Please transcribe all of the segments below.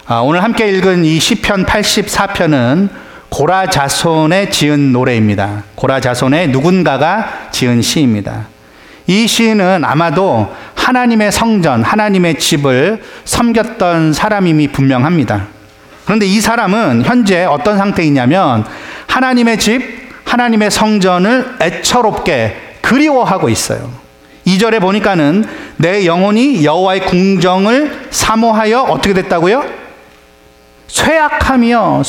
오늘 함께 읽은 이 시편 84편은 고라 자손의 지은 노래입니다. 고라 자손의 누군가가 지은 시입니다. 이 시인은 아마도 하나님의 성전, 하나님의 집을 섬겼던 사람임이 분명합니다. 그런데 이 사람은 현재 어떤 상태이냐면 하나님의 집, 하나님의 성전을 애처롭게 그리워하고 있어요. 2절에 보니까는 내 영혼이 여호와의 궁정을 사모하여 어떻게 됐다고요? 쇠약하며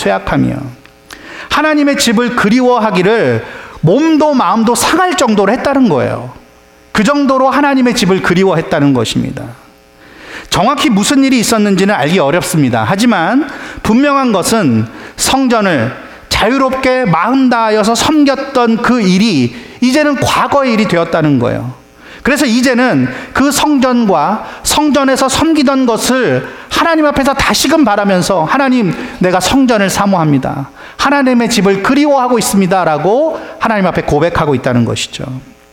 하나님의 집을 그리워하기를 몸도 마음도 상할 정도로 했다는 거예요. 그 정도로 하나님의 집을 그리워했다는 것입니다. 정확히 무슨 일이 있었는지는 알기 어렵습니다. 하지만 분명한 것은 성전을 자유롭게 마음 다하여서 섬겼던 그 일이 이제는 과거의 일이 되었다는 거예요. 그래서 이제는 그 성전과 성전에서 섬기던 것을 하나님 앞에서 다시금 바라면서 하나님, 내가 성전을 사모합니다. 하나님의 집을 그리워하고 있습니다. 라고 하나님 앞에 고백하고 있다는 것이죠.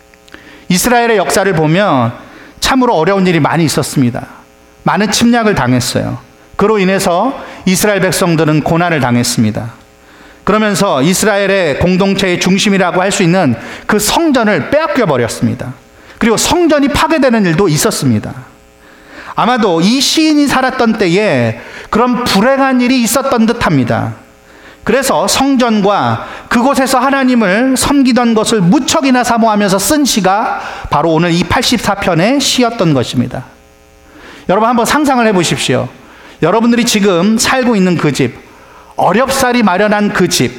이스라엘의 역사를 보면 참으로 어려운 일이 많이 있었습니다. 많은 침략을 당했어요. 그로 인해서 이스라엘 백성들은 고난을 당했습니다. 그러면서 이스라엘의 공동체의 중심이라고 할 수 있는 그 성전을 빼앗겨 버렸습니다. 그리고 성전이 파괴되는 일도 있었습니다. 아마도 이 시인이 살았던 때에 그런 불행한 일이 있었던 듯합니다. 그래서 성전과 그곳에서 하나님을 섬기던 것을 무척이나 사모하면서 쓴 시가 바로 오늘 이 84편의 시였던 것입니다. 여러분 한번 상상을 해보십시오. 여러분들이 지금 살고 있는 그 집, 어렵사리 마련한 그 집,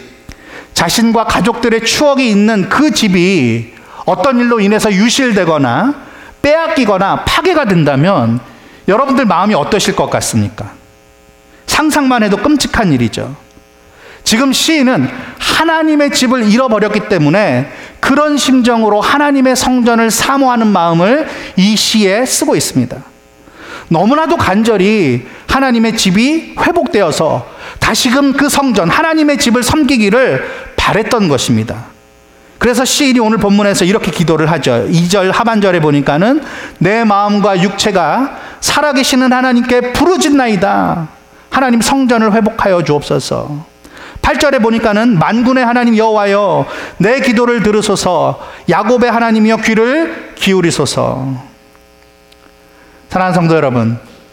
자신과 가족들의 추억이 있는 그 집이 어떤 일로 인해서 유실되거나 빼앗기거나 파괴가 된다면 여러분들 마음이 어떠실 것 같습니까? 상상만 해도 끔찍한 일이죠. 지금 시인은 하나님의 집을 잃어버렸기 때문에 그런 심정으로 하나님의 성전을 사모하는 마음을 이 시에 쓰고 있습니다. 너무나도 간절히 하나님의 집이 회복되어서 다시금 그 성전, 하나님의 집을 섬기기를 바랬던 것입니다. 그래서 시인이 오늘 본문에서 이렇게 기도를 하죠. 2절 하반절에 보니까는 내 마음과 육체가 살아계시는 하나님께 부르짖나이다. 하나님 성전을 회복하여 주옵소서. 8절에 보니까는 만군의 하나님 여호와여 내 기도를 들으소서. 야곱의 하나님이여 귀를 기울이소서. 사랑하는 성도 여러분,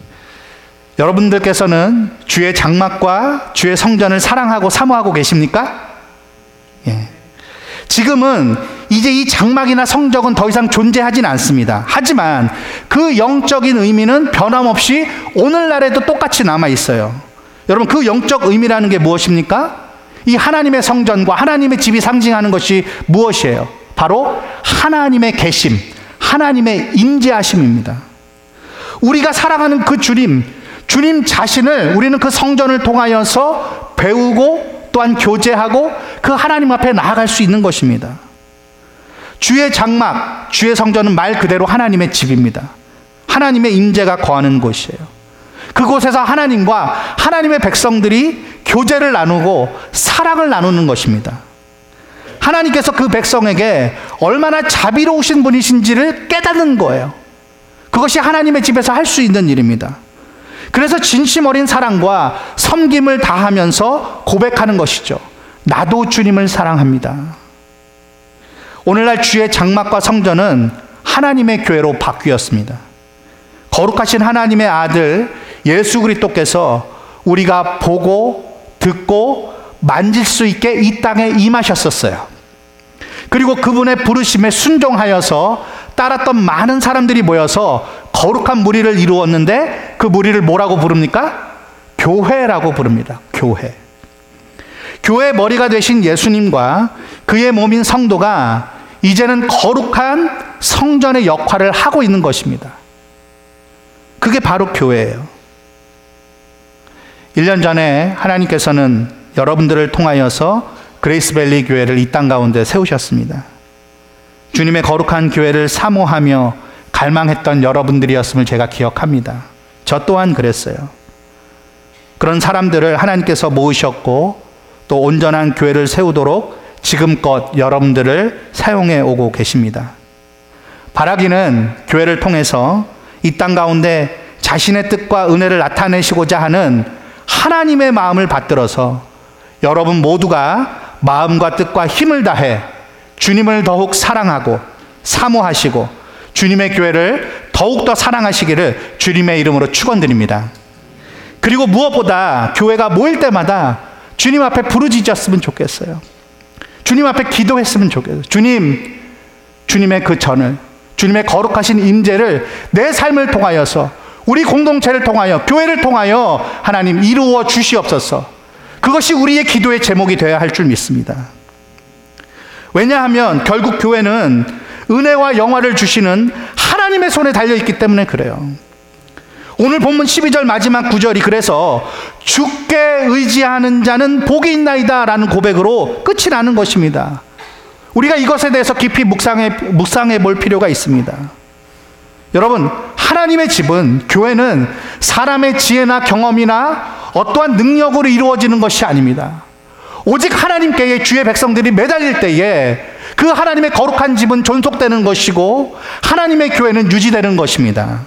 여러분들께서는 주의 장막과 주의 성전을 사랑하고 사모하고 계십니까? 예. 지금은 이제 이 장막이나 성전은 더 이상 존재하진 않습니다. 하지만 그 영적인 의미는 변함없이 오늘날에도 똑같이 남아 있어요. 여러분, 그 영적 의미라는 게 무엇입니까? 이 하나님의 성전과 하나님의 집이 상징하는 것이 무엇이에요? 바로 하나님의 계심, 하나님의 임재하심입니다. 우리가 사랑하는 그 주님 자신을 우리는 그 성전을 통하여서 배우고 또한 교제하고 그 하나님 앞에 나아갈 수 있는 것입니다. 주의 장막, 주의 성전은 말 그대로 하나님의 집입니다. 하나님의 임재가 거하는 곳이에요. 그곳에서 하나님과 하나님의 백성들이 교제를 나누고 사랑을 나누는 것입니다. 하나님께서 그 백성에게 얼마나 자비로우신 분이신지를 깨닫는 거예요. 그것이 하나님의 집에서 할 수 있는 일입니다. 그래서 진심 어린 사랑과 섬김을 다하면서 고백하는 것이죠. 나도 주님을 사랑합니다. 오늘날 주의 장막과 성전은 하나님의 교회로 바뀌었습니다. 거룩하신 하나님의 아들 예수 그리스도께서 우리가 보고 듣고 만질 수 있게 이 땅에 임하셨었어요. 그리고 그분의 부르심에 순종하여서 따랐던 많은 사람들이 모여서 거룩한 무리를 이루었는데 그 무리를 뭐라고 부릅니까? 교회라고 부릅니다. 교회. 교회의 머리가 되신 예수님과 그의 몸인 성도가 이제는 거룩한 성전의 역할을 하고 있는 것입니다. 그게 바로 교회예요. 1년 전에 하나님께서는 여러분들을 통하여서 그레이스밸리 교회를 이 땅 가운데 세우셨습니다. 주님의 거룩한 교회를 사모하며 갈망했던 여러분들이었음을 제가 기억합니다. 저 또한 그랬어요. 그런 사람들을 하나님께서 모으셨고 또 온전한 교회를 세우도록 지금껏 여러분들을 사용해 오고 계십니다. 바라기는 교회를 통해서 이 땅 가운데 자신의 뜻과 은혜를 나타내시고자 하는 하나님의 마음을 받들어서 여러분 모두가 마음과 뜻과 힘을 다해 주님을 더욱 사랑하고 사모하시고 주님의 교회를 더욱더 사랑하시기를 주님의 이름으로 축원드립니다. 그리고 무엇보다 교회가 모일 때마다 주님 앞에 부르짖었으면 좋겠어요. 주님 앞에 기도했으면 좋겠어요. 주님의 그 전을, 주님의 거룩하신 임재를 내 삶을 통하여서, 우리 공동체를 통하여, 교회를 통하여 하나님 이루어 주시옵소서. 그것이 우리의 기도의 제목이 되어야 할 줄 믿습니다. 왜냐하면 결국 교회는 은혜와 영화를 주시는 하나님의 손에 달려있기 때문에 그래요. 오늘 본문 12절 마지막 구절이 그래서 주께 의지하는 자는 복이 있나이다 라는 고백으로 끝이 나는 것입니다. 우리가 이것에 대해서 깊이 묵상해 볼 필요가 있습니다. 여러분, 하나님의 집은, 교회는 사람의 지혜나 경험이나 어떠한 능력으로 이루어지는 것이 아닙니다. 오직 하나님께 주의 백성들이 매달릴 때에 그 하나님의 거룩한 집은 존속되는 것이고 하나님의 교회는 유지되는 것입니다.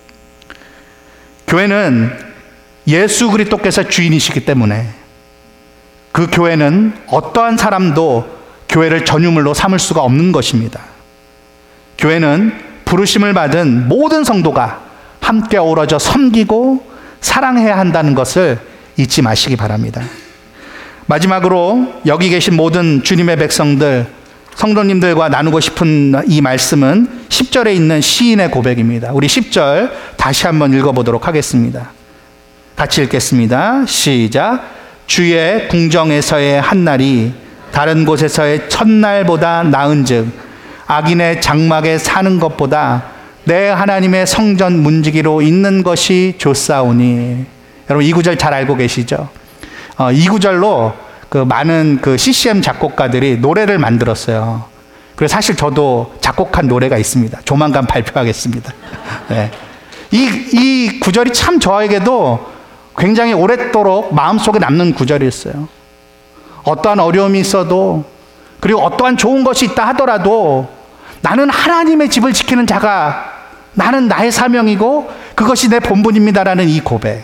교회는 예수 그리스도께서 주인이시기 때문에 그 교회는 어떠한 사람도 교회를 전유물로 삼을 수가 없는 것입니다. 교회는 부르심을 받은 모든 성도가 함께 어우러져 섬기고 사랑해야 한다는 것을 잊지 마시기 바랍니다. 마지막으로 여기 계신 모든 주님의 백성들, 성도님들과 나누고 싶은 이 말씀은 10절에 있는 시인의 고백입니다. 우리 10절 다시 한번 읽어보도록 하겠습니다. 같이 읽겠습니다. 시작. 주의 궁정에서의 한날이 다른 곳에서의 첫날보다 나은즉 악인의 장막에 사는 것보다 내 하나님의 성전 문지기로 있는 것이 좋사오니. 여러분 이 구절 잘 알고 계시죠? 이 구절로 많은 CCM 작곡가들이 노래를 만들었어요. 그래서 사실 저도 작곡한 노래가 있습니다. 조만간 발표하겠습니다. 네. 이 구절이 참 저에게도 굉장히 오랫도록 마음속에 남는 구절이었어요. 어떠한 어려움이 있어도, 그리고 어떠한 좋은 것이 있다 하더라도 나는 하나님의 집을 지키는 자가, 나는 나의 사명이고 그것이 내 본분입니다라는 이 고백.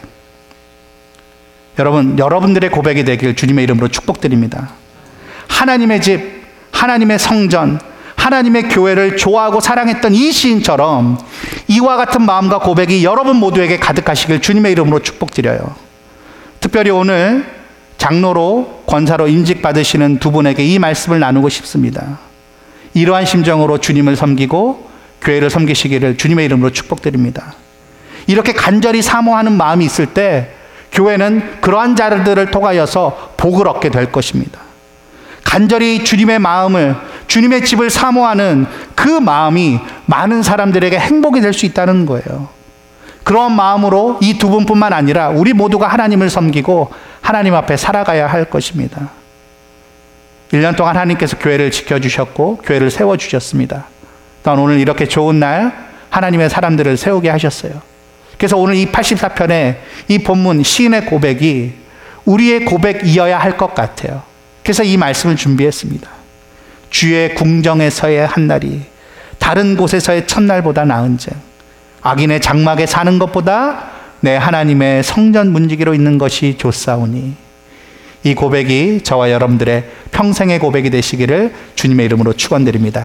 여러분들의 고백이 되길 주님의 이름으로 축복드립니다. 하나님의 집, 하나님의 성전, 하나님의 교회를 좋아하고 사랑했던 이 시인처럼 이와 같은 마음과 고백이 여러분 모두에게 가득하시길 주님의 이름으로 축복드려요. 특별히 오늘 장로로, 권사로 임직받으시는 두 분에게 이 말씀을 나누고 싶습니다. 이러한 심정으로 주님을 섬기고 교회를 섬기시기를 주님의 이름으로 축복드립니다. 이렇게 간절히 사모하는 마음이 있을 때 교회는 그러한 자들을 통하여서 복을 얻게 될 것입니다. 간절히 주님의 마음을, 주님의 집을 사모하는 그 마음이 많은 사람들에게 행복이 될 수 있다는 거예요. 그런 마음으로 이 두 분뿐만 아니라 우리 모두가 하나님을 섬기고 하나님 앞에 살아가야 할 것입니다. 1년 동안 하나님께서 교회를 지켜주셨고 교회를 세워주셨습니다. 또한 오늘 이렇게 좋은 날 하나님의 사람들을 세우게 하셨어요. 그래서 오늘 이 84편의 이 본문 시인의 고백이 우리의 고백이어야 할 것 같아요. 그래서 이 말씀을 준비했습니다. 주의 궁정에서의 한날이 다른 곳에서의 첫날보다 나은즉 악인의 장막에 사는 것보다 내 하나님의 성전 문지기로 있는 것이 좋사오니. 이 고백이 저와 여러분들의 평생의 고백이 되시기를 주님의 이름으로 축원드립니다.